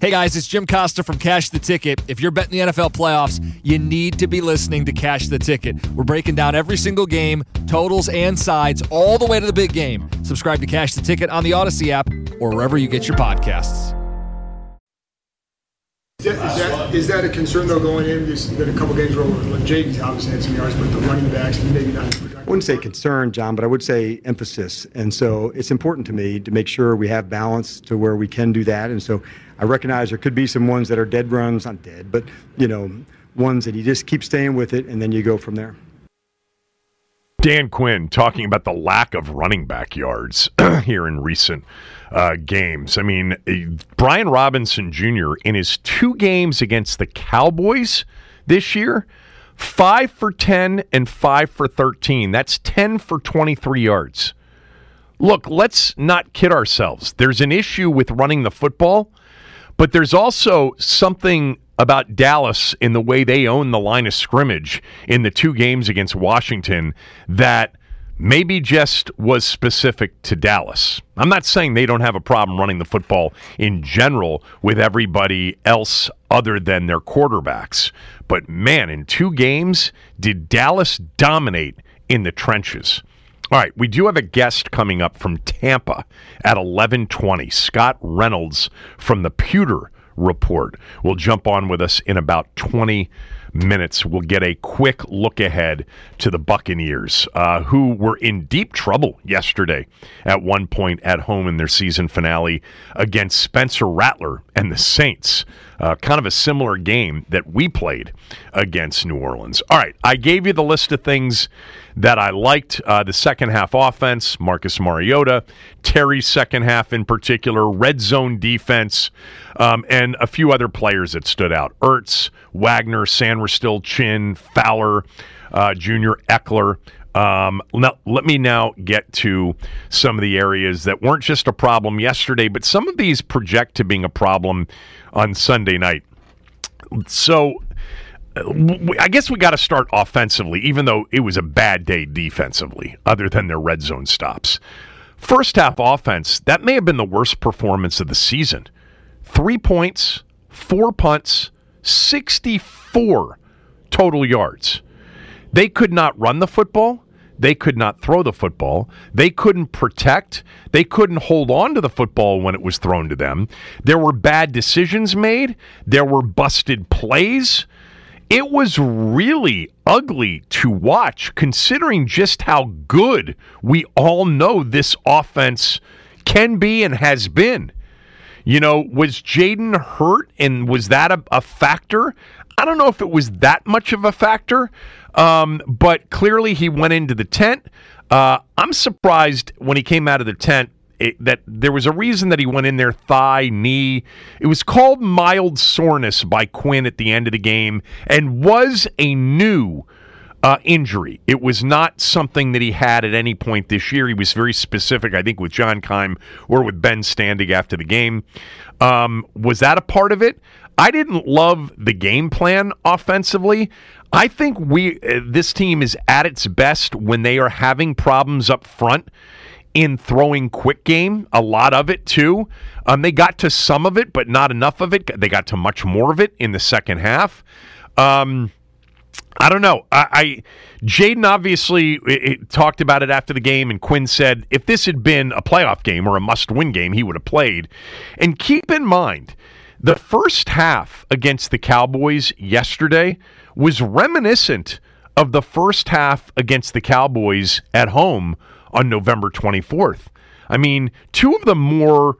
Hey guys, it's Jim Costa from Cash the Ticket. If you're betting the NFL playoffs, you need to be listening to Cash the Ticket. We're breaking down every single game, totals and sides, all the way to the big game. Subscribe to Cash the Ticket on the Odyssey app or wherever you get your podcasts. Is that a concern, though, going in? There's been a couple games where Jaden's obviously had some yards, but the running backs, maybe not. I wouldn't say concern, John, but I would say emphasis. And so it's important to me to make sure we have balance to where we can do that. And so I recognize there could be some ones that are dead runs, not dead, but, ones that you just keep staying with it, and then you go from there. Dan Quinn talking about the lack of running back yards here in recent games. I mean, Brian Robinson Jr. in his 2 games against the Cowboys this year, 5 for 10 and 5 for 13. That's 10 for 23 yards. Look, let's not kid ourselves. There's an issue with running the football, but there's also something about Dallas in the way they own the line of scrimmage in the 2 games against Washington that maybe just was specific to Dallas. I'm not saying they don't have a problem running the football in general with everybody else other than their quarterbacks. But man, in 2 games, did Dallas dominate in the trenches. All right, we do have a guest coming up from Tampa at 11:20. Scott Reynolds from the Pewter Report will jump on with us in about 20 minutes. We'll get a quick look ahead to the Buccaneers, who were in deep trouble yesterday at one point at home in their season finale against Spencer Rattler and the Saints. Kind of a similar game that we played against New Orleans. All right, I gave you the list of things that I liked. The second half offense, Marcus Mariota, Terry's second half in particular, red zone defense, and a few other players that stood out. Ertz, Wagner, Sanders-Still, Chin, Fowler, Jr., Eckler. Let me now get to some of the areas that weren't just a problem yesterday, but some of these project to being a problem on Sunday night. So I guess we got to start offensively, even though it was a bad day defensively, other than their red zone stops. First half offense, that may have been the worst performance of the season. 3 points, 4 punts, 64 total yards. They could not run the football. They could not throw the football. They couldn't protect. They couldn't hold on to the football when it was thrown to them. There were bad decisions made. There were busted plays. It was really ugly to watch, considering just how good we all know this offense can be and has been. Was Jaden hurt, and was that a factor? I don't know if it was that much of a factor, but clearly he went into the tent. I'm surprised when he came out of the tent that there was a reason that he went in there, thigh, knee. It was called mild soreness by Quinn at the end of the game and was a new injury. It was not something that he had at any point this year. He was very specific, I think, with John Keim or with Ben Standig after the game. Was that a part of it? I didn't love the game plan offensively. I think this team is at its best when they are having problems up front in throwing quick game, a lot of it too. They got to some of it, but not enough of it. They got to much more of it in the second half. I don't know. Jaden obviously talked about it after the game, and Quinn said if this had been a playoff game or a must-win game, he would have played. And keep in mind, the first half against the Cowboys yesterday was reminiscent of the first half against the Cowboys at home on November 24th. I mean, two of the more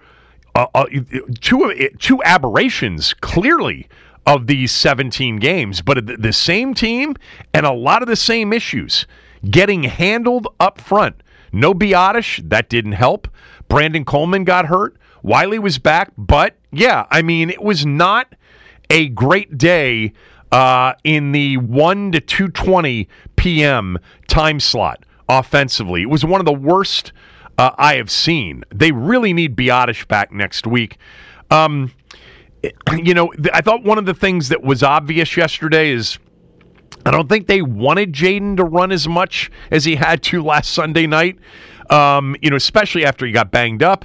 two aberrations clearly of these 17 games, but the same team and a lot of the same issues getting handled up front. No Biotish, that didn't help. Brandon Coleman got hurt. Wiley was back, but yeah, I mean, it was not a great day in the 1 to 2:20 p.m. time slot offensively. It was one of the worst I have seen. They really need Biotish back next week. I thought one of the things that was obvious yesterday is I don't think they wanted Jaden to run as much as he had to last Sunday night, especially after he got banged up.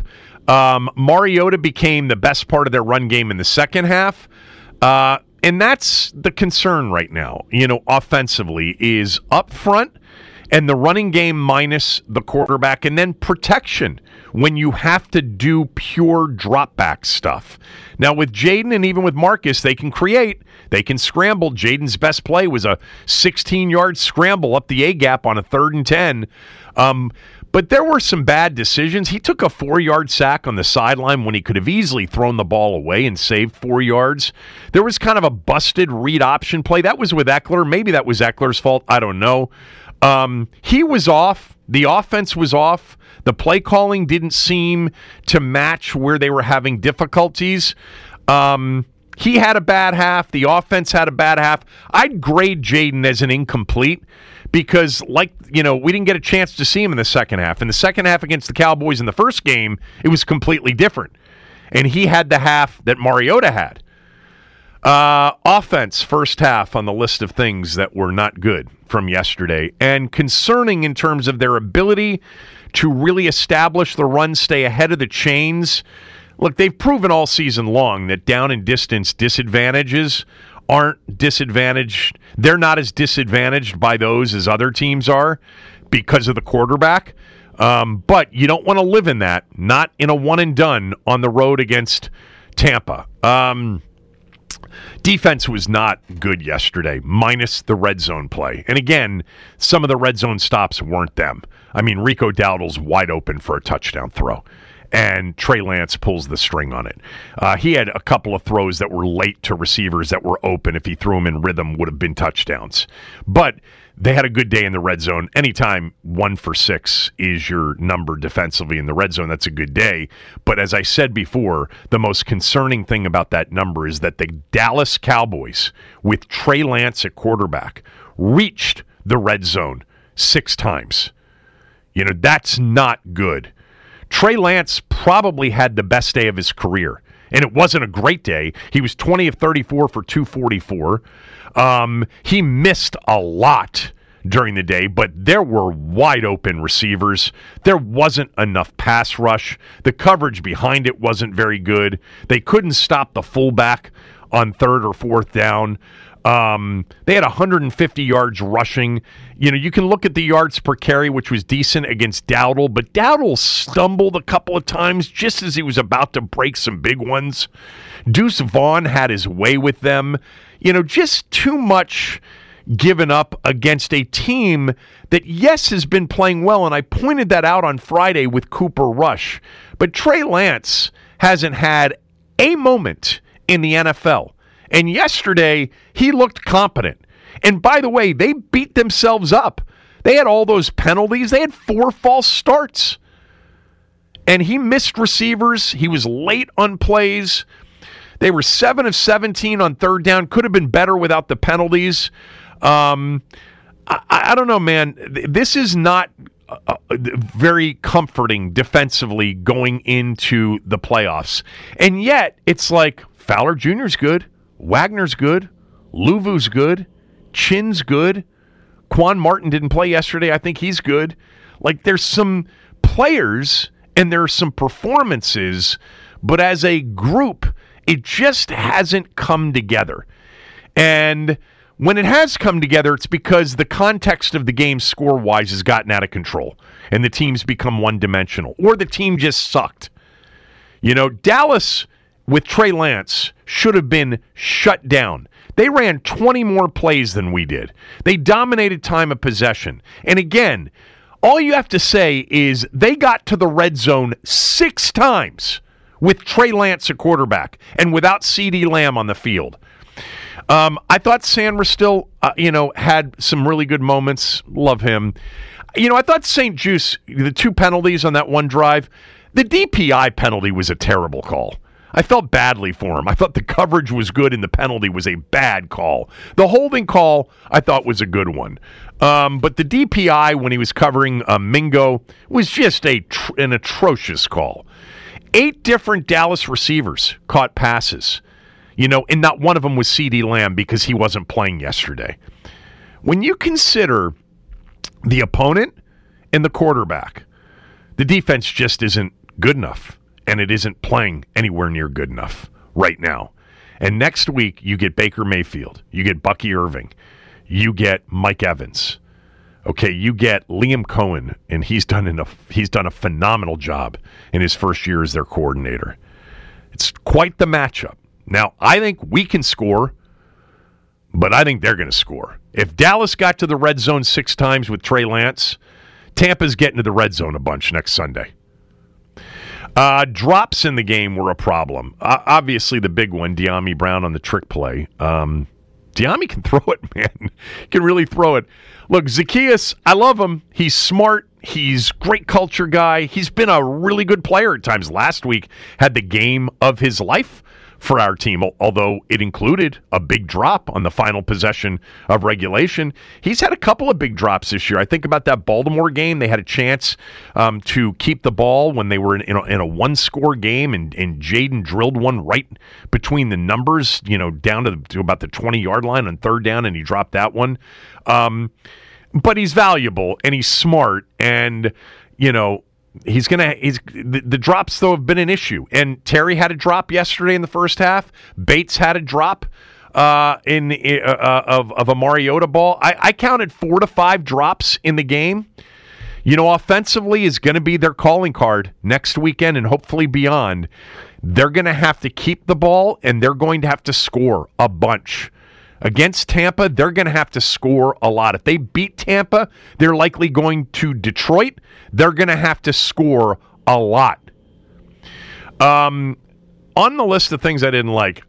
Mariota became the best part of their run game in the second half. And that's the concern right now, offensively, is up front and the running game minus the quarterback, and then protection when you have to do pure drop back stuff. Now, with Jaden and even with Marcus, they can create, they can scramble. Jaden's best play was a 16-yard scramble up the A-gap on a 3rd and 10. But there were some bad decisions. He took a 4-yard sack on the sideline when he could have easily thrown the ball away and saved 4 yards. There was kind of a busted read option play. That was with Eckler. Maybe that was Eckler's fault. I don't know. He was off. The offense was off. The play calling didn't seem to match where they were having difficulties. He had a bad half. The offense had a bad half. I'd grade Jaden as an incomplete because, we didn't get a chance to see him in the second half. In the second half against the Cowboys in the first game, it was completely different. And he had the half that Mariota had. Offense, first half on the list of things that were not good from yesterday and concerning in terms of their ability to really establish the run, stay ahead of the chains. Look, they've proven all season long that down and distance disadvantages aren't disadvantaged. They're not as disadvantaged by those as other teams are because of the quarterback. But you don't want to live in that, not in a one and done on the road against Tampa. Defense was not good yesterday, minus the red zone play. And again, some of the red zone stops weren't them. I mean, Rico Dowdle's wide open for a touchdown throw, and Trey Lance pulls the string on it. He had a couple of throws that were late to receivers that were open. If he threw them in rhythm, would have been touchdowns. But they had a good day in the red zone. Anytime 1 for 6 is your number defensively in the red zone, that's a good day. But as I said before, the most concerning thing about that number is that the Dallas Cowboys, with Trey Lance at quarterback, reached the red zone 6 times. That's not good. Trey Lance probably had the best day of his career, and it wasn't a great day. He was 20 of 34 for 244. He missed a lot during the day, but there were wide open receivers. There wasn't enough pass rush. The coverage behind it wasn't very good. They couldn't stop the fullback on 3rd or 4th down. They had 150 yards rushing. You can look at the yards per carry, which was decent against Dowdle, but Dowdle stumbled a couple of times just as he was about to break some big ones. Deuce Vaughn had his way with them. Just too much given up against a team that, yes, has been playing well, and I pointed that out on Friday with Cooper Rush. But Trey Lance hasn't had a moment in the NFL. And yesterday, he looked competent. And by the way, they beat themselves up. They had all those penalties. They had 4 false starts. And he missed receivers. He was late on plays. They were 7 of 17 on 3rd down. Could have been better without the penalties. I don't know, man. This is not very comforting defensively going into the playoffs. And yet, it's like Fowler Jr.'s good. Wagner's good. Luvu's good. Chin's good. Quan Martin didn't play yesterday. I think he's good. There's some players and there are some performances, but as a group, it just hasn't come together. And when it has come together, it's because the context of the game score-wise has gotten out of control and the team's become one-dimensional, or the team just sucked. Dallas with Trey Lance should have been shut down. They ran 20 more plays than we did. They dominated time of possession. And again, all you have to say is they got to the red zone 6 times with Trey Lance at quarterback and without CeeDee Lamb on the field. I thought Sanders still, had some really good moments. Love him. I thought St. Juice, the 2 penalties on that one drive, the DPI penalty was a terrible call. I felt badly for him. I thought the coverage was good and the penalty was a bad call. The holding call, I thought, was a good one. But the DPI, when he was covering Mingo, was just an atrocious call. 8 different Dallas receivers caught passes, and not one of them was CeeDee Lamb because he wasn't playing yesterday. When you consider the opponent and the quarterback, the defense just isn't good enough. and it isn't playing anywhere near good enough right now. And next week, you get Baker Mayfield. You get Bucky Irving. You get Mike Evans. Okay, you get Liam Cohen, and he's done a phenomenal job in his first year as their coordinator. It's quite the matchup. Now, I think we can score, but I think they're going to score. If Dallas got to the red zone 6 times with Trey Lance, Tampa's getting to the red zone a bunch next Sunday. Drops in the game were a problem. Obviously, the big one, De'Ami Brown on the trick play. De'Ami can throw it, man. He can really throw it. Look, Zaccheaus, I love him. He's smart. He's a great culture guy. He's been a really good player at times. Last week had the game of his life for our team, although it included a big drop on the final possession of regulation. He's had a couple of big drops this year. I think about that Baltimore game. They had a chance to keep the ball when they were in a one-score game, and Jaden drilled one right between the numbers, down to about the 20-yard line on third down, and he dropped that one. But he's valuable, and he's smart, and, the drops, though, have been an issue. And Terry had a drop yesterday in the first half. Bates had a drop of a Mariota ball. I counted 4 to 5 drops in the game. Offensively is going to be their calling card next weekend and hopefully beyond. They're going to have to keep the ball, and they're going to have to score a bunch. Against Tampa, they're going to have to score a lot. If they beat Tampa, they're likely going to Detroit. They're going to have to score a lot. On the list of things I didn't like,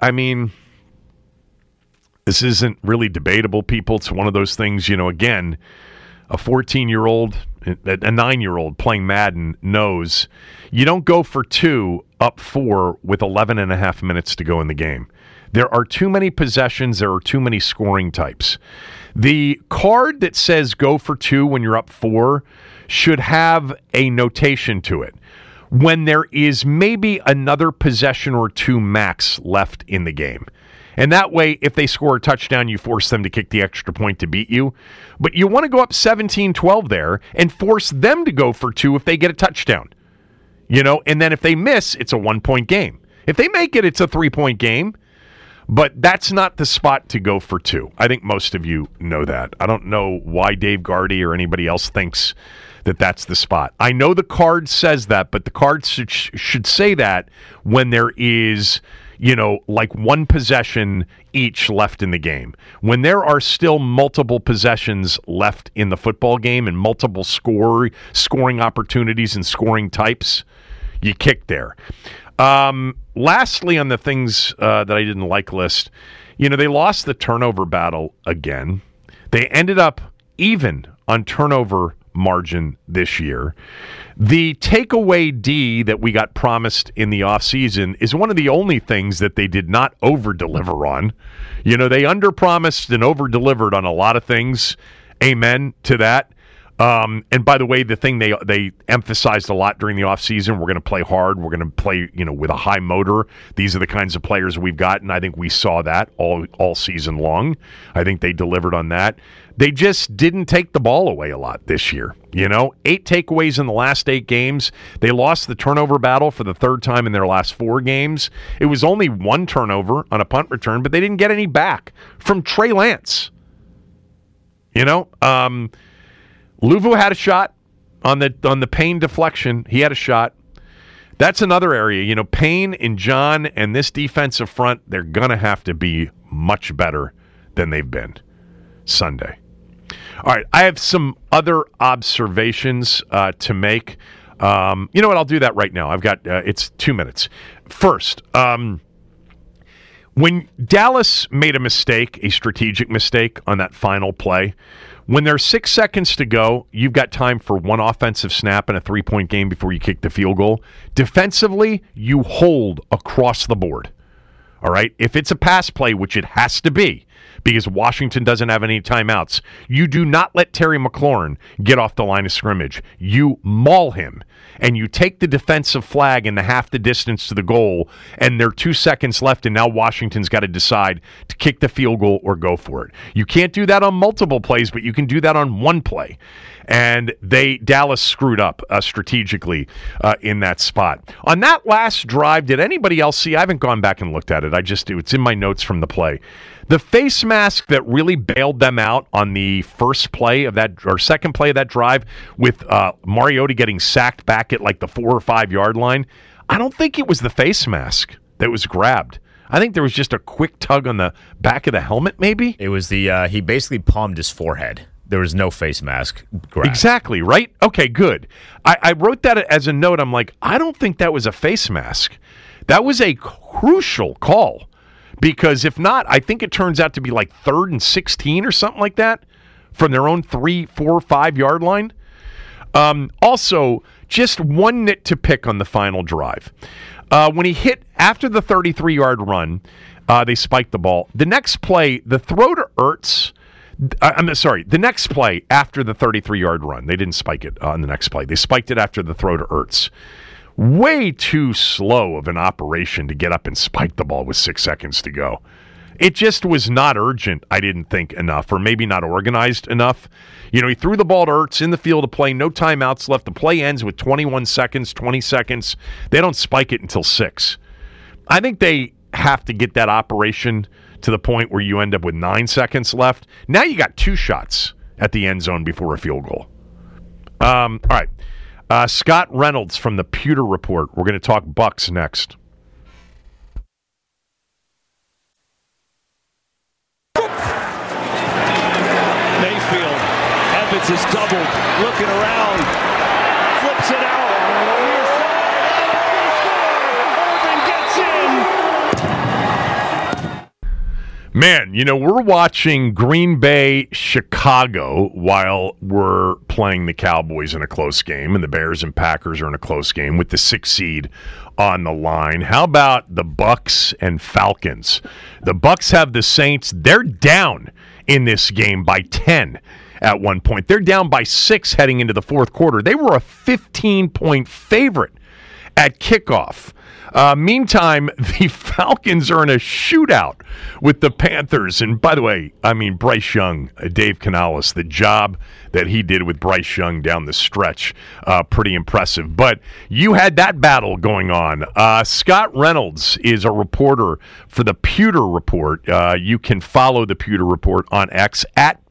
this isn't really debatable, people. It's one of those things, again, a 14-year-old, a 9-year-old playing Madden knows you don't go for 2 up 4 with 11 and a half minutes to go in the game. There are too many possessions. There are too many scoring types. The card that says go for 2 when you're up 4 should have a notation to it. When there is maybe another possession or 2 max left in the game. And that way, if they score a touchdown, you force them to kick the extra point to beat you. But you want to go up 17-12 there and force them to go for 2 if they get a touchdown. And then if they miss, it's a 1-point game. If they make it, it's a 3-point game. But that's not the spot to go for 2. I think most of you know that. I don't know why Dave Gardy or anybody else thinks that that's the spot. I know the card says that, but the card should say that when there is, like 1 possession each left in the game. When there are still multiple possessions left in the football game and multiple scoring opportunities and scoring types, you kick there. Lastly, on the things that I didn't like list, they lost the turnover battle again. They ended up even on turnover margin this year. The takeaway D that we got promised in the offseason is one of the only things that they did not over-deliver on. They under-promised and over-delivered on a lot of things. Amen to that. And by the way, the thing they emphasized a lot during the offseason, we're going to play hard. We're going to play, with a high motor. These are the kinds of players we've got, and I think we saw that all season long. I think they delivered on that. They just didn't take the ball away a lot this year. 8 takeaways in the last 8 games. They lost the turnover battle for the 3rd time in their last 4 games. It was only 1 turnover on a punt return, but they didn't get any back from Trey Lance. Luvu had a shot on the Payne deflection. He had a shot. That's another area. Payne and John and this defensive front, they're going to have to be much better than they've been Sunday. All right, I have some other observations to make. You know what? I'll do that right now. I've got it's 2 minutes. First, when Dallas made a mistake, a strategic mistake on that final play, when there's 6 seconds to go, you've got time for 1 offensive snap and a 3-point game before you kick the field goal. Defensively, you hold across the board. All right? If it's a pass play, which it has to be, because Washington doesn't have any timeouts. You do not let Terry McLaurin get off the line of scrimmage. You maul him, and you take the defensive flag in the half the distance to the goal, and there are 2 seconds left, and now Washington's got to decide to kick the field goal or go for it. You can't do that on multiple plays, but you can do that on one play. And Dallas screwed up strategically in that spot. On that last drive, did anybody else see? I haven't gone back and looked at it. It's in my notes from the play. The face mask that really bailed them out on the first play of that, or second play of that drive, with Mariota getting sacked back at like the 4 or 5 yard line. I don't think it was the face mask that was grabbed. I think there was just a quick tug on the back of the helmet, maybe. It was he basically palmed his forehead. There was no face mask grab. Exactly, right? Okay, good. I wrote that as a note. I'm like, I don't think that was a face mask. That was a crucial call, because if not, I think it turns out to be like 3rd and 16 or something like that from their own 3, 4, 5 yard line. Also, just one nit to pick on the final drive. When he hit after the 33-yard run, they spiked the ball. The next play, the throw to Ertz. The next play after the 33-yard run. They didn't spike it on the next play. They spiked it after the throw to Ertz. Way too slow of an operation to get up and spike the ball with 6 seconds to go. It just was not urgent, I didn't think, enough, or maybe not organized enough. You know, he threw the ball to Ertz in the field of play, no timeouts left. The play ends with 21 seconds, 20 seconds. They don't spike it until 6. I think they have to get that operation to the point where you end up with 9 seconds left. Now you got 2 shots at the end zone before a field goal. All right. Scott Reynolds from the Pewter Report. We're going to talk Bucks next. Mayfield. Evans is doubled. Looking around. Flips it out. Man, you know, we're watching Green Bay, Chicago while we're playing the Cowboys in a close game, and the Bears and Packers are in a close game with the 6th seed on the line. How about the Bucks and Falcons? The Bucks have the Saints. They're down in this game by 10 at one point. They're down by 6 heading into the fourth quarter. They were a 15-point favorite at kickoff. Meantime, the Falcons are in a shootout with the Panthers. And by the way, I mean, Bryce Young, Dave Canales, the job that he did with Bryce Young down the stretch, pretty impressive. But you had that battle going on. Scott Reynolds is a reporter for the Pewter Report. You can follow the Pewter Report on X at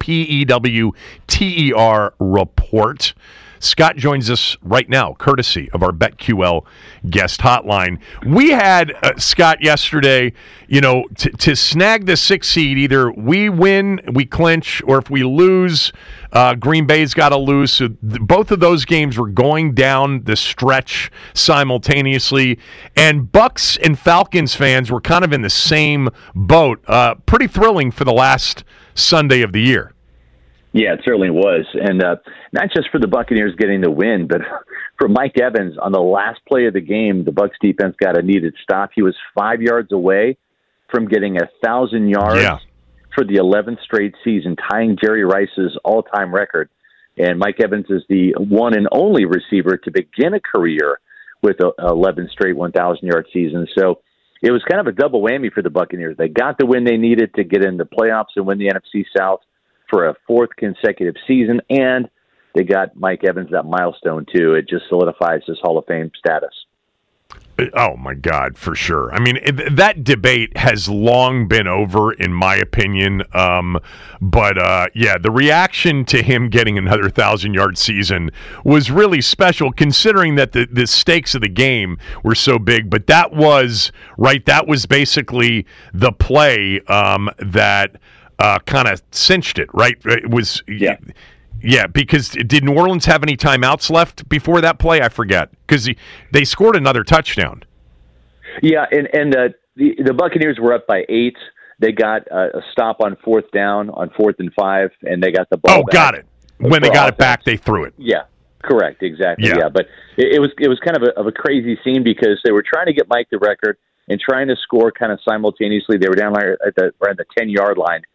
PEWTER Report. Scott joins us right now, courtesy of our BetQL guest hotline. We had, Scott, yesterday, you know, to snag the 6th seed, either we win, we clinch, or if we lose, Green Bay's got to lose. So both of those games were going down the stretch simultaneously. And Bucks and Falcons fans were kind of in the same boat. Pretty thrilling for the last Sunday of the year. Yeah, it certainly was. And not just for the Buccaneers getting the win, but for Mike Evans on the last play of the game, the Bucs defense got a needed stop. He was 5 yards away from getting 1,000 yards for the 11th straight season, tying Jerry Rice's all-time record. And Mike Evans is the one and only receiver to begin a career with 11 straight 1,000-yard seasons. So it was kind of a double whammy for the Buccaneers. They got the win they needed to get in the playoffs and win the NFC South for a 4th consecutive season, and they got Mike Evans that milestone too. It just solidifies his Hall of Fame status. Oh, my God, for sure. I mean, that debate has long been over, in my opinion. But the reaction to him getting another 1,000-yard season was really special, considering that the stakes of the game were so big. But that was, right, that was basically the play that kind of cinched it, right? It was, yeah, because did New Orleans have any timeouts left before that play? I forget, because they scored another touchdown. Yeah, and the Buccaneers were up by 8. They got a stop on 4th down, on 4th and 5, and they got the ball back. Got it. When they got it back, they threw it. Yeah, correct, exactly. Yeah, but it was kind of a crazy scene because they were trying to get Mike the record and trying to score kind of simultaneously. They were down around the 10-yard line.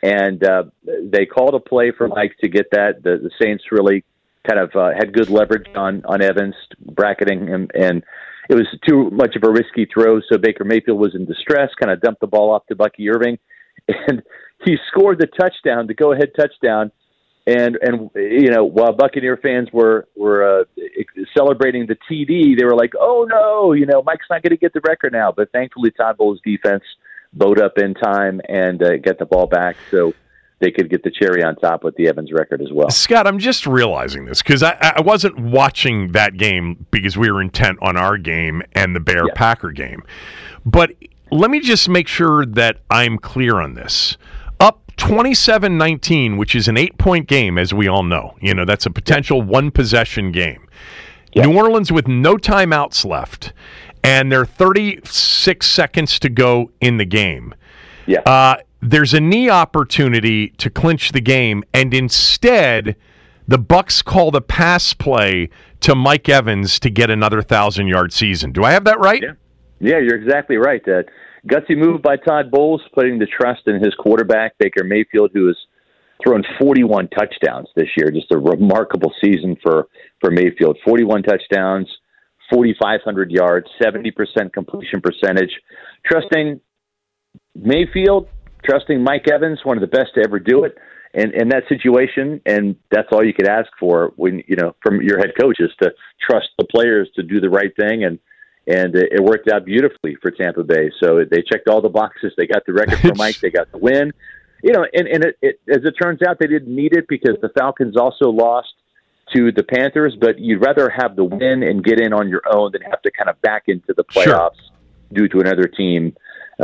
And they called a play for Mike to get that. The Saints really kind of had good leverage on Evans, bracketing him, and it was too much of a risky throw, so Baker Mayfield was in distress, kind of dumped the ball off to Bucky Irving, and he scored the touchdown, the go-ahead touchdown. And while Buccaneer fans were celebrating the TD, they were like, "Oh no, Mike's not going to get the record now." But thankfully, Todd Bowles' defense bowed up in time and get the ball back, so they could get the cherry on top with the Evans record as well. Scott, I'm just realizing this because I wasn't watching that game because we were intent on our game and the Bear-Packer game. But let me just make sure that I'm clear on this. Up 27-19, which is an 8-point game, as we all know. That's a potential one-possession game. New Orleans with no timeouts left, and there are 36 seconds to go in the game. There's a knee opportunity to clinch the game, and instead, the Bucs call the pass play to Mike Evans to get another 1,000-yard season. Do I have that right? Yeah, you're exactly right. Gutsy move by Todd Bowles, putting the trust in his quarterback, Baker Mayfield, who has thrown 41 touchdowns this year. Just a remarkable season for Mayfield. 41 touchdowns, 4,500 yards, 70% completion percentage. Trusting Mayfield, trusting Mike Evans, one of the best to ever do it in that situation, and that's all you could ask for when from your head coach is to trust the players to do the right thing, and it worked out beautifully for Tampa Bay. So they checked all the boxes. They got the record for Mike. They got the win. And it, as it turns out, they didn't need it because the Falcons also lost to the Panthers. But you'd rather have the win and get in on your own than have to kind of back into the playoffs due to another team,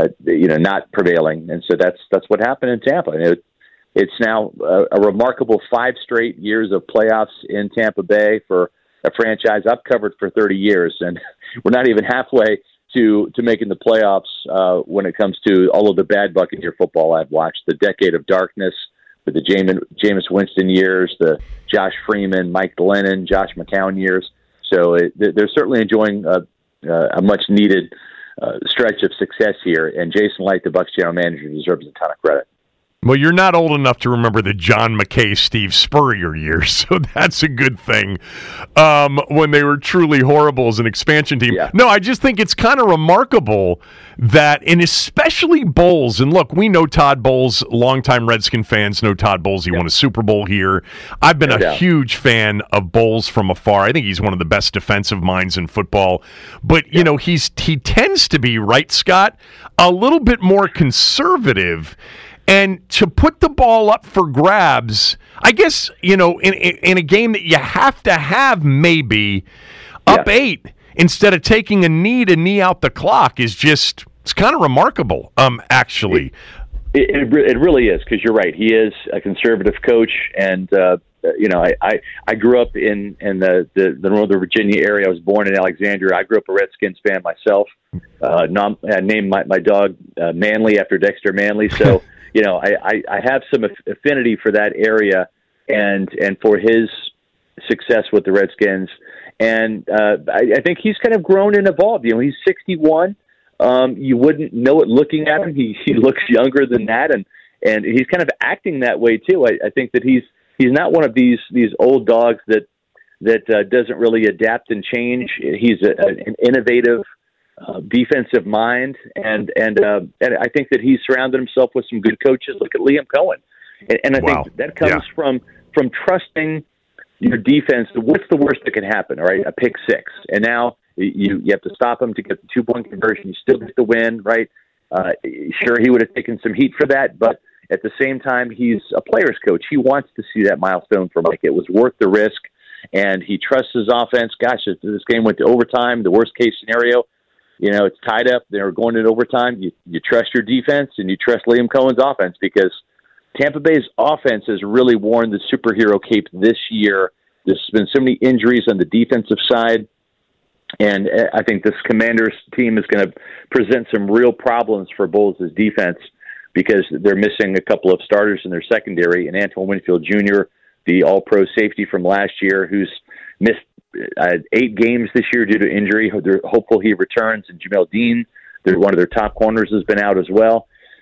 not prevailing. And so that's what happened in Tampa. And it's now a remarkable 5 straight years of playoffs in Tampa Bay for a franchise I've covered for 30 years, and we're not even halfway to making the playoffs when it comes to all of the bad Buccaneer football I've watched. The decade of darkness with the Jameis Winston years, the Josh Freeman, Mike Glennon, Josh McCown years. So they're certainly enjoying a much-needed stretch of success here, and Jason Light, the Bucs general manager, deserves a ton of credit. Well, you're not old enough to remember the John McKay, Steve Spurrier years, so that's a good thing. When they were truly horrible as an expansion team. Yeah. No, I just think it's kind of remarkable that, and especially Bowles, and look, we know Todd Bowles, longtime Redskin fans know Todd Bowles. He won a Super Bowl here. I've been a huge fan of Bowles from afar. I think he's one of the best defensive minds in football. But, he tends to be, right, Scott, a little bit more conservative. And to put the ball up for grabs, I guess, in a game that you have to have maybe up 8 instead of taking a knee out the clock is just, it's kind of remarkable, actually. It really is, because you're right. He is a conservative coach, and, I grew up in the Northern Virginia area. I was born in Alexandria. I grew up a Redskins fan myself. I named my dog Manley after Dexter Manley, so... I have some affinity for that area and for his success with the Redskins. And I think he's kind of grown and evolved. He's 61. You wouldn't know it looking at him. He looks younger than that. And he's kind of acting that way too. I think that he's not one of these old dogs that doesn't really adapt and change. He's an innovative defensive mind, and I think that he's surrounded himself with some good coaches. Look at Liam Cohen, and I think that comes from trusting your defense. What's the worst that can happen? All right, a pick six, and now you have to stop him to get the 2-point conversion. You still get the win, right? Sure, he would have taken some heat for that, but at the same time, he's a player's coach. He wants to see that milestone for Mike. It was worth the risk, and he trusts his offense. Gosh, if this game went to overtime, the worst case scenario. It's tied up. They're going into overtime. You trust your defense, and you trust Liam Cohen's offense, because Tampa Bay's offense has really worn the superhero cape this year. There's been so many injuries on the defensive side, and I think this Commanders team is going to present some real problems for Bowles' defense, because they're missing a couple of starters in their secondary, and Antoine Winfield Jr., the all-pro safety from last year, who's missed 8 games this year due to injury. They're hopeful he returns. And Jamel Dean, one of their top corners, has been out as well.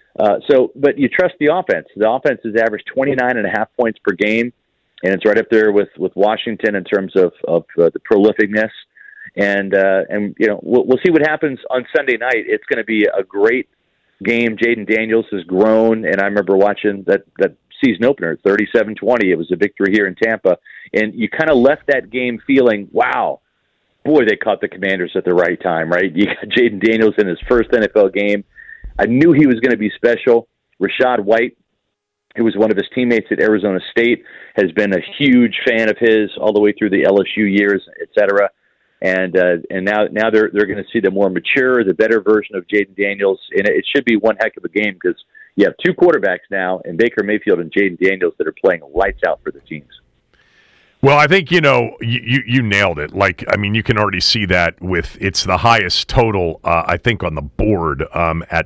But you trust the offense. The offense has averaged 29.5 points per game, and it's right up there with Washington in terms of the prolificness. And we'll see what happens on Sunday night. It's going to be a great game. Jaden Daniels has grown, and I remember watching that season opener, 37-20. It was a victory here in Tampa, and you kind of left that game feeling, wow, boy, they caught the Commanders at the right time, right? You got Jaden Daniels in his first NFL game. I knew he was going to be special. Rashad White, who was one of his teammates at Arizona State, has been a huge fan of his all the way through the LSU years, et cetera. And now they're going to see the more mature, the better version of Jaden Daniels, and it should be one heck of a game because you have two quarterbacks now, and Baker Mayfield and Jaden Daniels that are playing lights out for the teams. Well, I think, you nailed it. You can already see that it's the highest total, I think, on the board at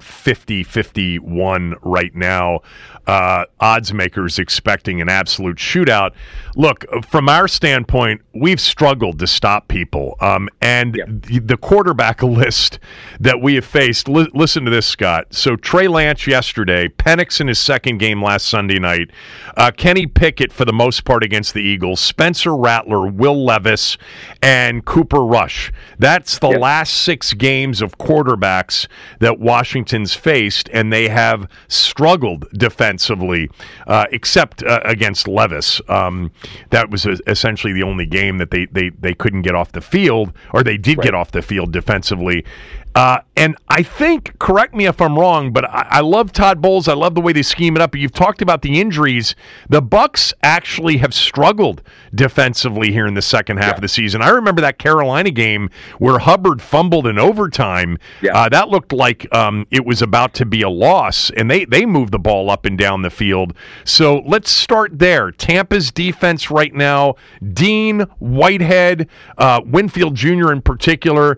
50-51 right now. Odds makers expecting an absolute shootout. Look, from our standpoint, we've struggled to stop people. The quarterback list that we have faced, listen to this, Scott. So Trey Lance yesterday, Penix in his second game last Sunday night, Kenny Pickett for the most part against the Eagles, Spencer Rattler, Will Levis, and Cooper Rush. That's the last 6 games of quarterbacks that Washington's faced, and they have struggled defensively, except against Levis. That was essentially the only game that they couldn't get off the field, or they did get off the field defensively. And I think, correct me if I'm wrong, but I love Todd Bowles. I love the way they scheme it up. But you've talked about the injuries. The Bucs actually have struggled defensively here in the second half of the season. I remember that Carolina game where Hubbard fumbled in overtime. That looked like it was about to be a loss, and they moved the ball up and down the field. So let's start there. Tampa's defense right now, Dean, Whitehead, Winfield Jr. in particular.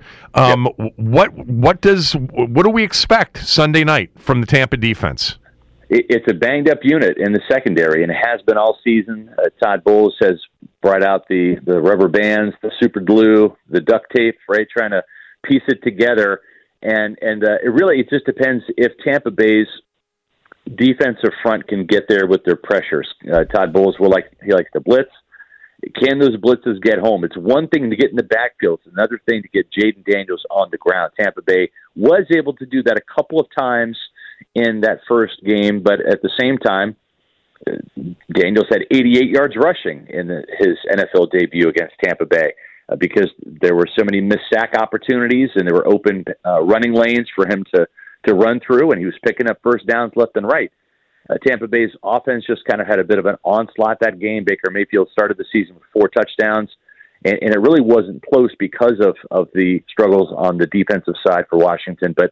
What do we expect Sunday night from the Tampa defense? It's a banged-up unit in the secondary, and it has been all season. Todd Bowles has brought out the rubber bands, the super glue, the duct tape, right, trying to piece it together. And it just depends if Tampa Bay's defensive front can get there with their pressures. Todd Bowles he likes to blitz. Can those blitzes get home? It's one thing to get in the backfield. It's another thing to get Jaden Daniels on the ground. Tampa Bay was able to do that a couple of times in that first game, but at the same time, Daniels had 88 yards rushing in his NFL debut against Tampa Bay because there were so many missed sack opportunities and there were open running lanes for him to run through, and he was picking up first downs left and right. Tampa Bay's offense just kind of had a bit of an onslaught that game. Baker Mayfield started the season with 4 touchdowns, and it really wasn't close because of the struggles on the defensive side for Washington. But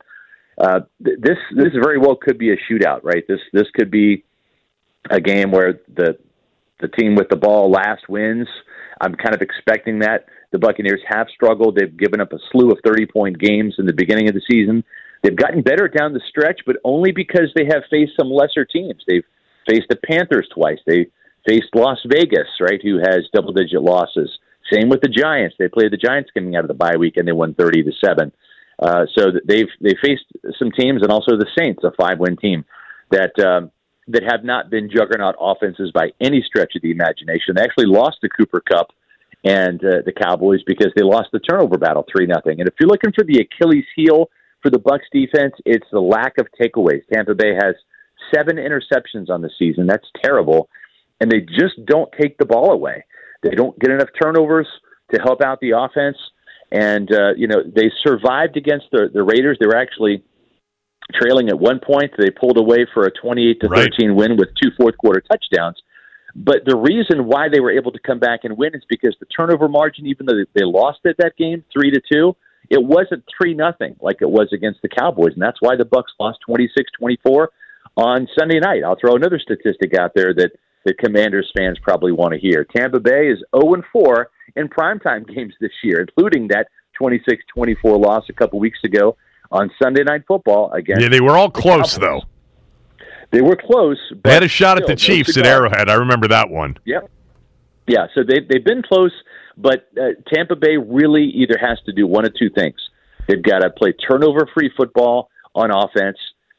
this very well could be a shootout, right? This could be a game where the team with the ball last wins. I'm kind of expecting that. The Buccaneers have struggled. They've given up a slew of 30-point games in the beginning of the season. They've gotten better down the stretch, but only because they have faced some lesser teams. They've faced the Panthers twice. They faced Las Vegas, right, who has double-digit losses. Same with the Giants. They played the Giants coming out of the bye week, and they won 30-7. So they've faced some teams, and also the Saints, a 5-win team, that have not been juggernaut offenses by any stretch of the imagination. They actually lost to Cooper Kupp and the Cowboys because they lost the turnover battle 3-0. And if you're looking for the Achilles heel for the Bucs defense, it's the lack of takeaways. Tampa Bay has 7 interceptions on the season. That's terrible. And they just don't take the ball away. They don't get enough turnovers to help out the offense. And, they survived against the Raiders. They were actually trailing at one point. They pulled away for a 28-13 win with 2 fourth-quarter touchdowns. But the reason why they were able to come back and win is because the turnover margin, even though they lost it that game 3-2, it wasn't 3-0 like it was against the Cowboys, and that's why the Bucs lost 26-24 on Sunday night. I'll throw another statistic out there that the Commanders fans probably want to hear. Tampa Bay is 0-4 in primetime games this year, including that 26-24 loss a couple weeks ago on Sunday Night Football against. Yeah, they were all close though. They were close. But they had a shot at the Chiefs at Arrowhead. I remember that one. Yep. Yeah, so they've been close, but Tampa Bay really either has to do one of two things. They've got to play turnover-free football on offense,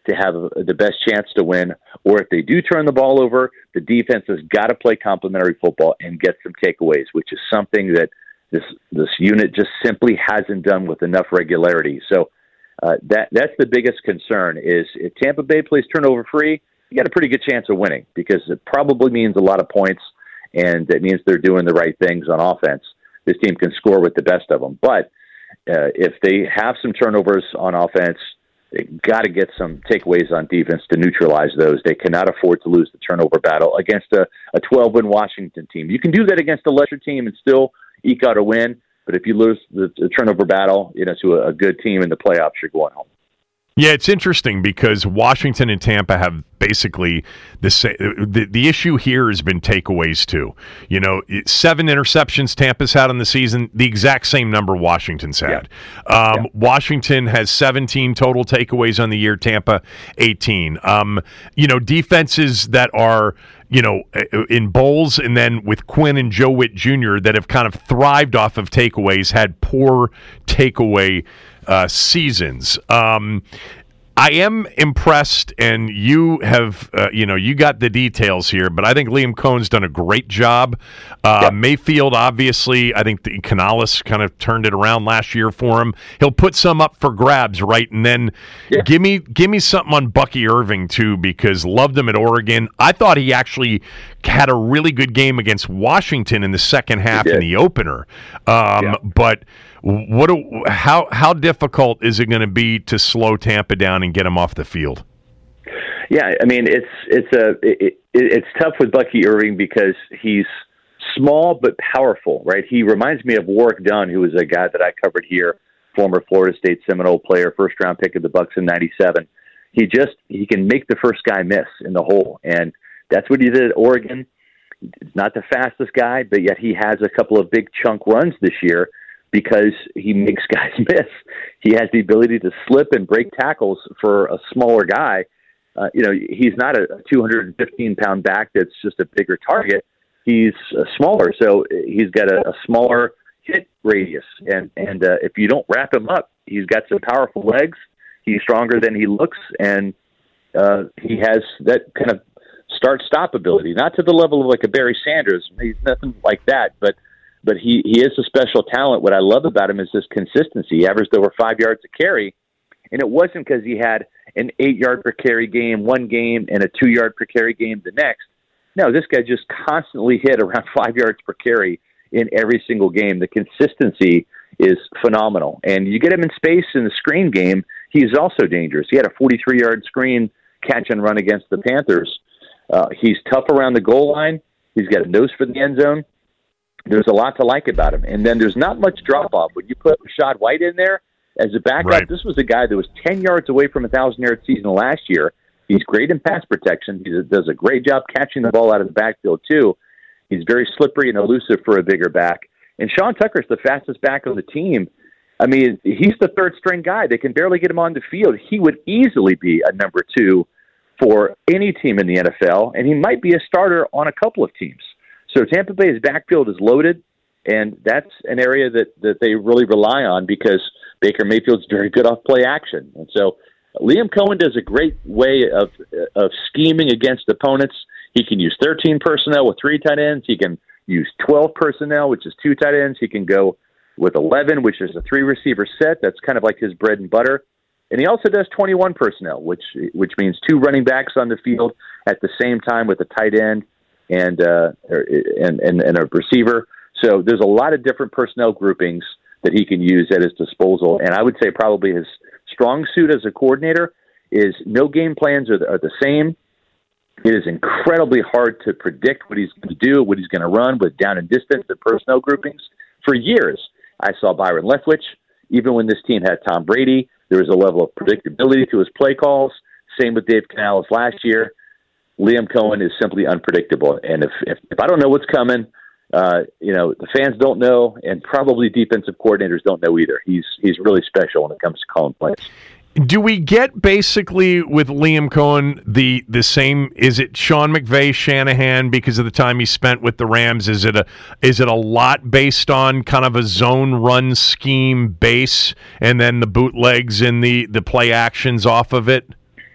to have the best chance to win. Or if they do turn the ball over, the defense has got to play complementary football and get some takeaways, which is something that this unit just simply hasn't done with enough regularity. So that's the biggest concern is if Tampa Bay plays turnover free, you got a pretty good chance of winning because it probably means a lot of points, and it means they're doing the right things on offense. This team can score with the best of them. But if they have some turnovers on offense, they got to get some takeaways on defense to neutralize those. They cannot afford to lose the turnover battle against a 12-win Washington team. You can do that against a lesser team and still eke out a win, but if you lose the turnover battle, to a good team in the playoffs, you're going home. Yeah, it's interesting because Washington and Tampa have basically the issue here has been takeaways too. 7 interceptions Tampa's had on the season, the exact same number Washington's had. Washington has 17 total takeaways on the year, Tampa 18. Defenses that are in bowls and then with Quinn and Joe Witt Jr. that have kind of thrived off of takeaways had poor takeaway seasons. I am impressed, and you have, you got the details here, but I think Liam Cohen's done a great job. Mayfield, obviously, I think the Canales kind of turned it around last year for him. He'll put some up for grabs, right? And then give me something on Bucky Irving, too, because loved him at Oregon. I thought he actually had a really good game against Washington in the second half in the opener. But how difficult is it going to be to slow Tampa down and get him off the field? Yeah, I mean it's tough with Bucky Irving because he's small but powerful, right? He reminds me of Warrick Dunn, who was a guy that I covered here, former Florida State Seminole player, first round pick of the Bucs in '97. He can make the first guy miss in the hole, and that's what he did at Oregon. He's not the fastest guy, but yet he has a couple of big chunk runs this year because he makes guys miss. He has the ability to slip and break tackles for a smaller guy. He's not a 215-pound back that's just a bigger target. He's smaller, so he's got a smaller hit radius. And if you don't wrap him up, he's got some powerful legs. He's stronger than he looks, and he has that kind of start-stop ability. Not to the level of like a Barry Sanders. He's nothing like that, but he is a special talent. What I love about him is his consistency. He averaged over 5 yards a carry, and it wasn't because he had an 8-yard per carry game one game and a 2-yard per carry game the next. No, this guy just constantly hit around 5 yards per carry in every single game. The consistency is phenomenal. And you get him in space in the screen game, he's also dangerous. He had a 43-yard screen catch and run against the Panthers. He's tough around the goal line. He's got a nose for the end zone. There's a lot to like about him. And then there's not much drop-off. When you put Rachaad White in there as a backup, This was a guy that was 10 yards away from a 1,000-yard season last year. He's great in pass protection. He does a great job catching the ball out of the backfield, too. He's very slippery and elusive for a bigger back. And Sean Tucker's the fastest back on the team. I mean, he's the third-string guy. They can barely get him on the field. He would easily be a number 2 for any team in the NFL, and he might be a starter on a couple of teams. So Tampa Bay's backfield is loaded, and that's an area that they really rely on because Baker Mayfield's very good off play action. And so Liam Cohen does a great way of scheming against opponents. He can use 13 personnel with 3 tight ends. He can use 12 personnel, which is 2 tight ends. He can go with 11, which is a 3-receiver set. That's kind of like his bread and butter. And he also does 21 personnel, which means 2 running backs on the field at the same time with a tight end and a receiver. So there's a lot of different personnel groupings that he can use at his disposal. And I would say probably his strong suit as a coordinator is no game plans are the same. It is incredibly hard to predict what he's going to do, what he's going to run with down and distance and personnel groupings. For years, I saw Byron Leftwich. Even when this team had Tom Brady, there was a level of predictability to his play calls. Same with Dave Canales last year. Liam Cohen is simply unpredictable. And if I don't know what's coming, the fans don't know, and probably defensive coordinators don't know either. He's really special when it comes to calling plays. Do we get basically with Liam Cohen the same? Is it Sean McVay, Shanahan because of the time he spent with the Rams? Is it a lot based on kind of a zone run scheme base and then the bootlegs and the play actions off of it?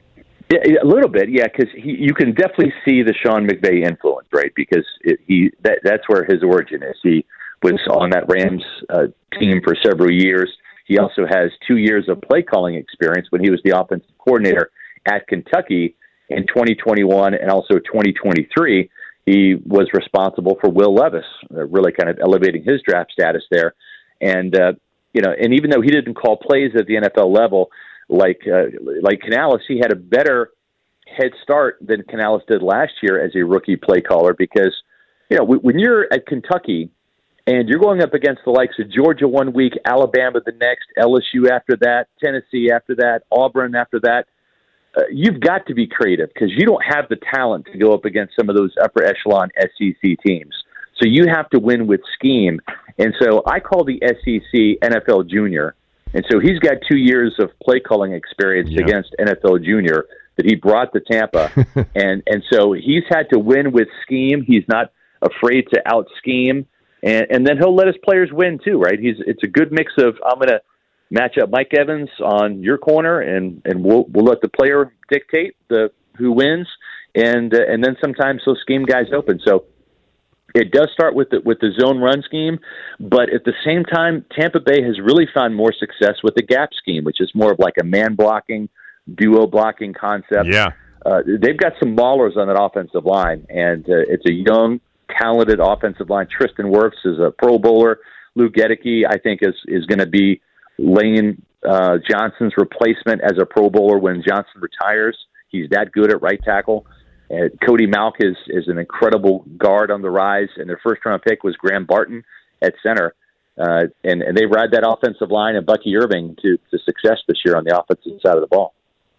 Yeah, a little bit, yeah, because you can definitely see the Sean McVay influence, right? Because that's where his origin is. He was on that Rams team for several years. He also has 2 years of play calling experience when he was the offensive coordinator at Kentucky in 2021 and also 2023. He was responsible for Will Levis, really kind of elevating his draft status there. And and even though he didn't call plays at the NFL level, like Canales, he had a better head start than Canales did last year as a rookie play caller because, when you're at Kentucky and you're going up against the likes of Georgia 1 week, Alabama the next, LSU after that, Tennessee after that, Auburn after that, you've got to be creative because you don't have the talent to go up against some of those upper echelon SEC teams. So you have to win with scheme. And so I call the SEC NFL Junior. And so he's got 2 years of play calling experience against NFL Junior that he brought to Tampa. and so he's had to win with scheme. He's not afraid to out scheme. And then he'll let his players win too, right? It's a good mix of, I'm going to match up Mike Evans on your corner and we'll let the player dictate who wins. And then sometimes he'll scheme guys open. So it does start with the zone run scheme, but at the same time, Tampa Bay has really found more success with the gap scheme, which is more of like a man blocking, duo blocking concept. Yeah. They've got some maulers on that offensive line, and it's a young, talented offensive line. Tristan Wirfs is a Pro Bowler. Luke Gedeke, I think, is going to be Lane Johnson's replacement as a Pro Bowler when Johnson retires. He's that good at right tackle. Cody Malk is an incredible guard on the rise, and their first-round pick was Graham Barton at center. And they ride that offensive line and Bucky Irving to success this year on the offensive side of the ball.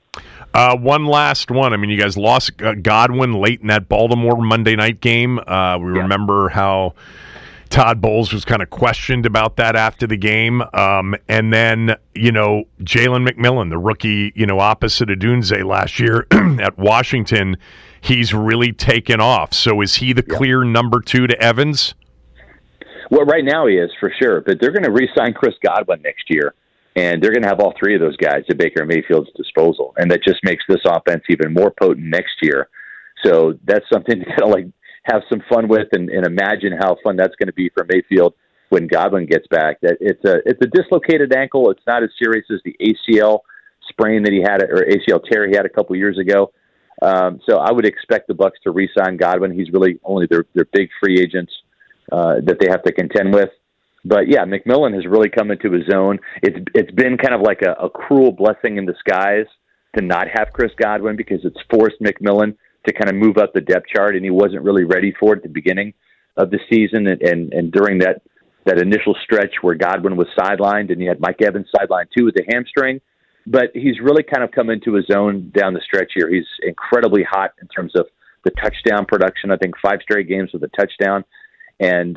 One last one. I mean, you guys lost Godwin late in that Baltimore Monday night game. Remember how Todd Bowles was kind of questioned about that after the game. And then, Jalen McMillan, the rookie, opposite Odunze last year at Washington, he's really taken off. So is he the clear number 2 to Evans? Well, right now he is for sure, but they're going to re-sign Chris Godwin next year. And they're going to have all 3 of those guys at Baker Mayfield's disposal. And that just makes this offense even more potent next year. So that's something to kind of have some fun with and imagine how fun that's going to be for Mayfield when Godwin gets back. That it's a dislocated ankle. It's not as serious as the ACL sprain that he had, or ACL tear he had a couple years ago. So I would expect the Bucs to re-sign Godwin. He's really only their big free agents that they have to contend with. But yeah, McMillan has really come into his own. It's been kind of like a cruel blessing in disguise to not have Chris Godwin because it's forced McMillan to kind of move up the depth chart, and he wasn't really ready for it at the beginning of the season and during that initial stretch where Godwin was sidelined and you had Mike Evans sidelined too with the hamstring. But he's really kind of come into his own down the stretch here. He's incredibly hot in terms of the touchdown production. I think 5 straight games with a touchdown, and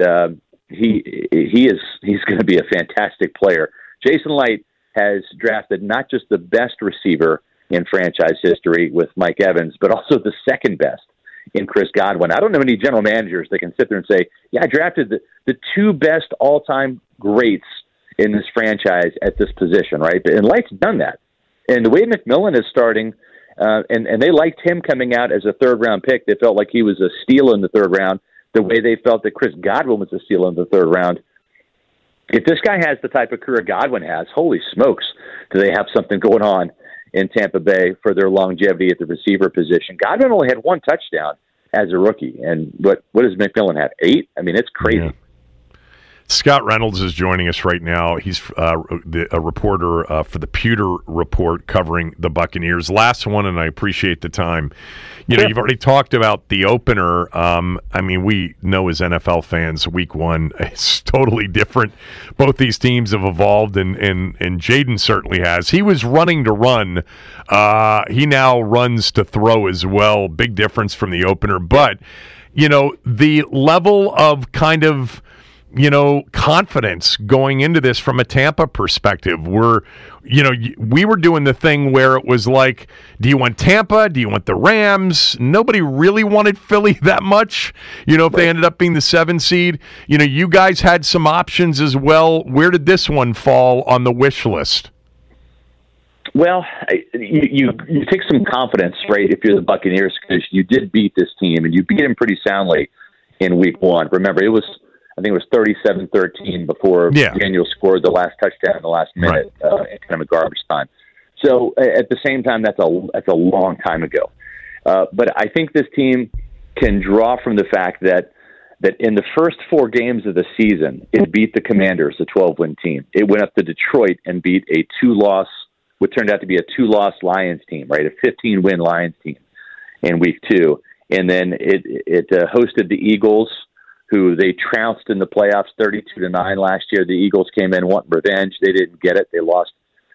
he's going to be a fantastic player. Jason Light has drafted not just the best receiver in franchise history with Mike Evans, but also the second best in Chris Godwin. I don't know any general managers that can sit there and say, yeah, I drafted the 2 best all-time greats in this franchise at this position, right? And Light's done that. And the way McMillan is starting, and they liked him coming out as a 3rd-round pick. They felt like he was a steal in the 3rd round, the way they felt that Chris Godwin was a steal in the 3rd round. If this guy has the type of career Godwin has, holy smokes, do they have something going on in Tampa Bay for their longevity at the receiver position. Godwin only had 1 touchdown as a rookie. And what does McMillan have? 8? I mean, it's crazy. Yeah. Scott Reynolds is joining us right now. He's a reporter for the Pewter Report covering the Buccaneers. Last one, and I appreciate the time. You've already talked about the opener. I mean, we know as NFL fans, week 1 is totally different. Both these teams have evolved, and Jaden certainly has. He was running to run. He now runs to throw as well. Big difference from the opener. But, the level of kind of confidence going into this from a Tampa perspective. We were doing the thing where it was like, do you want Tampa? Do you want the Rams? Nobody really wanted Philly that much, if they ended up being the 7 seed. You guys had some options as well. Where did this one fall on the wish list? Well, you take some confidence, right, if you're the Buccaneers, because you did beat this team, and you beat them pretty soundly in Week 1. Remember, I think it was 37-13 before Daniel scored the last touchdown in the last minute, in kind of a garbage time. So at the same time, that's a long time ago. But I think this team can draw from the fact that in the first 4 games of the season, it beat the Commanders, the 12-win team. It went up to Detroit and beat a 2-loss, what turned out to be a 2-loss Lions team, right? A 15-win Lions team in Week 2. And then it hosted the Eagles, who they trounced in the playoffs 32-9 last year. The Eagles came in wanting revenge. They didn't get it. They lost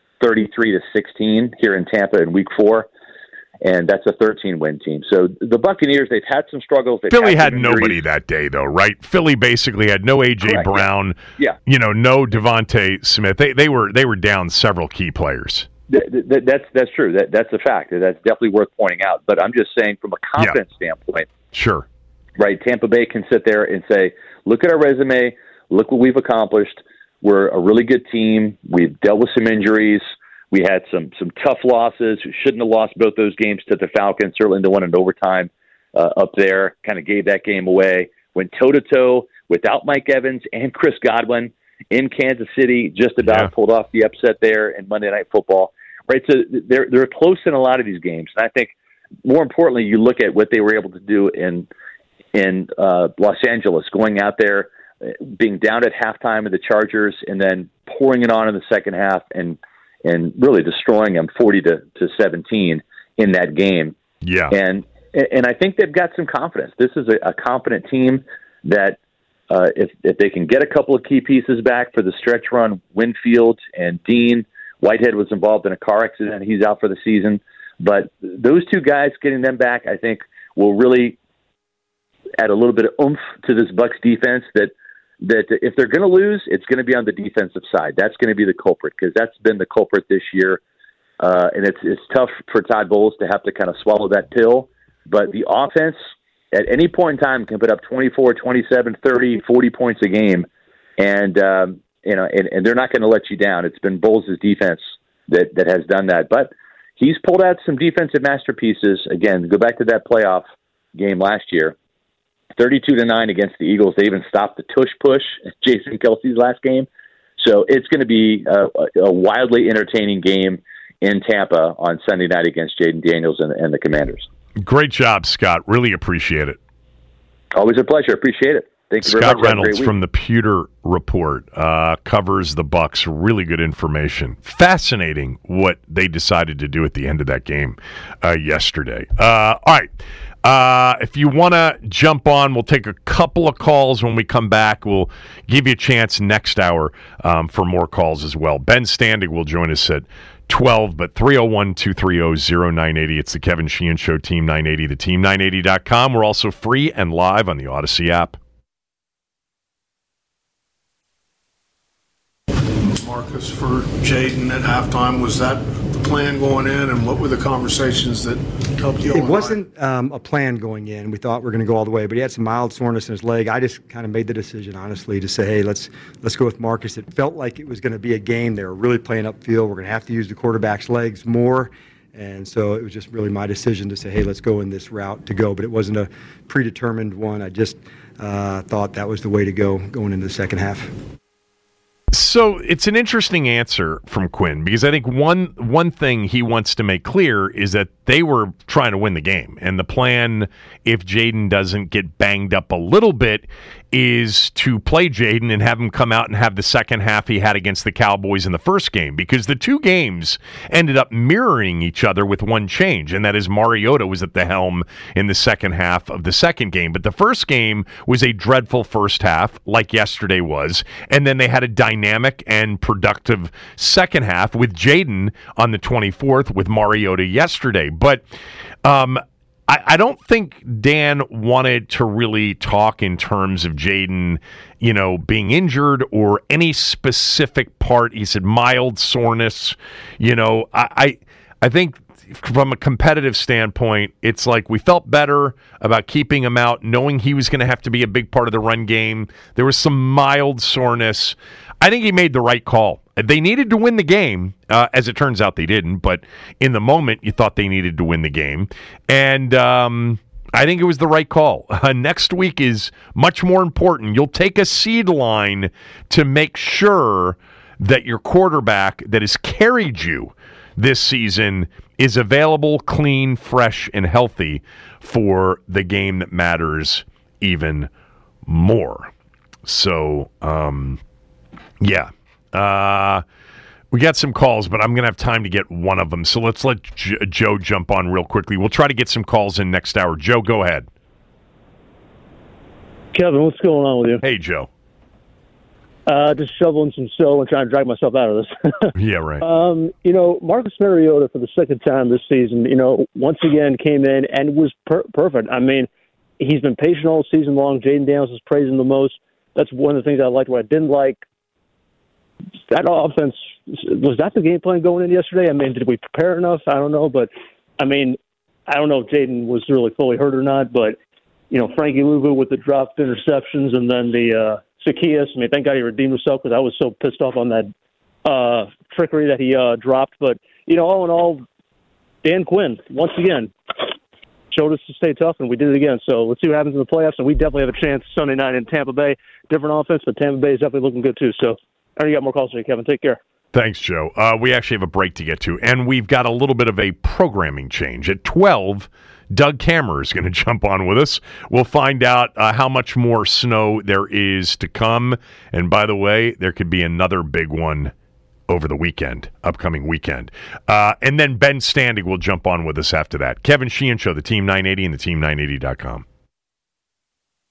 33-16 here in Tampa in Week 4. And that's a 13-win team. So the Buccaneers, they've had some struggles. Philly had nobody that day, though, right? Philly basically had no A.J. Correct, Brown, yeah. No Devontae Smith. They were down several key players. That's true. That's a fact. That's definitely worth pointing out. But I'm just saying from a confidence standpoint. Sure. Right, Tampa Bay can sit there and say, look at our resume, look what we've accomplished. We're a really good team. We've dealt with some injuries. We had some tough losses. We shouldn't have lost both those games to the Falcons, certainly the one in overtime up there, kind of gave that game away. Went toe-to-toe without Mike Evans and Chris Godwin in Kansas City, just about pulled off the upset there in Monday Night Football. Right, so they're close in a lot of these games. And I think, more importantly, you look at what they were able to do in Los Angeles, going out there, being down at halftime of the Chargers, and then pouring it on in the second half and really destroying them 40-17 in that game. Yeah, and I think they've got some confidence. This is a confident team that if they can get a couple of key pieces back for the stretch run, Winfield and Dean. Whitehead was involved in a car accident. He's out for the season. But those two guys, getting them back, I think, will really add a little bit of oomph to this Bucs defense that if they're going to lose, it's going to be on the defensive side. That's going to be the culprit, because that's been the culprit this year. And it's tough for Todd Bowles to have to kind of swallow that pill. But the offense, at any point in time, can put up 24, 27, 30, 40 points a game. And they're not going to let you down. It's been Bowles' defense that has done that. But he's pulled out some defensive masterpieces. Again, go back to that playoff game last year. 32-9 against the Eagles. They even stopped the tush push at Jason Kelsey's last game. So it's going to be a wildly entertaining game in Tampa on Sunday night against Jaden Daniels and the Commanders. Great job, Scott. Really appreciate it. Always a pleasure. Appreciate it. Thank you very much. Scott Reynolds from the Pewter Report covers the Bucs. Really good information. Fascinating what they decided to do at the end of that game yesterday. All right. If you want to jump on, we'll take a couple of calls when we come back. We'll give you a chance next hour for more calls as well. Ben Standing will join us at 12, but 301-230-0980. It's the Kevin Sheehan Show, Team 980, theteam980.com. We're also free and live on the Odyssey app. Marcus, for Jaden at halftime, was that the plan going in, and what were the conversations that helped you? It wasn't a plan going in. We thought we were going to go all the way, but he had some mild soreness in his leg. I just kind of made the decision, honestly, to say, hey, let's go with Marcus. It felt like it was going to be a game. They were really playing upfield. We're going to have to use the quarterback's legs more. And so it was just really my decision to say, hey, let's go in this route to go. But it wasn't a predetermined one. I just thought that was the way to go going into the second half. So it's an interesting answer from Quinn, because I think one thing he wants to make clear is that they were trying to win the game. And the plan, if Jaden doesn't get banged up a little bit, is to play Jaden and have him come out and have the second half he had against the Cowboys in the first game, because the two games ended up mirroring each other with one change, and that is Mariota was at the helm in the second half of the second game. But the first game was a dreadful first half, like yesterday was, and then they had a dynamic and productive second half with Jaden on the 24th with Mariota yesterday. But I don't think Dan wanted to really talk in terms of Jaden, being injured or any specific part. He said mild soreness. I think from a competitive standpoint, it's like we felt better about keeping him out, knowing he was going to have to be a big part of the run game. There was some mild soreness. I think he made the right call. They needed to win the game. As it turns out, they didn't. But in the moment, you thought they needed to win the game. And I think it was the right call. Next week is much more important. You'll take a seed line to make sure that your quarterback that has carried you this season is available, clean, fresh, and healthy for the game that matters even more. So, yeah. We got some calls, but I'm going to have time to get one of them. So let's let Joe jump on real quickly. We'll try to get some calls in next hour. Joe, go ahead. Kevin, what's going on with you? Hey, Joe. Just shoveling some snow and trying to drag myself out of this. Yeah, right. Marcus Mariota for the second time this season, once again came in and was perfect. I mean, he's been patient all season long. Jaden Daniels is praising the most. That's one of the things I liked. What I didn't like, that offense, was that the game plan going in yesterday? I mean, did we prepare enough? I don't know. But, I mean, I don't know if Jaden was really fully hurt or not. But, Frankie Louvu with the dropped interceptions and then the Zacchaeus. I mean, thank God he redeemed himself because I was so pissed off on that trickery that he dropped. But, all in all, Dan Quinn, once again, showed us to stay tough, and we did it again. So let's see what happens in the playoffs, and we definitely have a chance Sunday night in Tampa Bay. Different offense, but Tampa Bay is definitely looking good too. So I already got more calls today, Kevin. Take care. Thanks, Joe. We actually have a break to get to, and we've got a little bit of a programming change. At 12, Doug Kammerer is going to jump on with us. We'll find out how much more snow there is to come. And by the way, there could be another big one over the weekend, upcoming weekend. And then Ben Standig will jump on with us after that. Kevin Sheehan Show, the Team 980 and the Team980.com.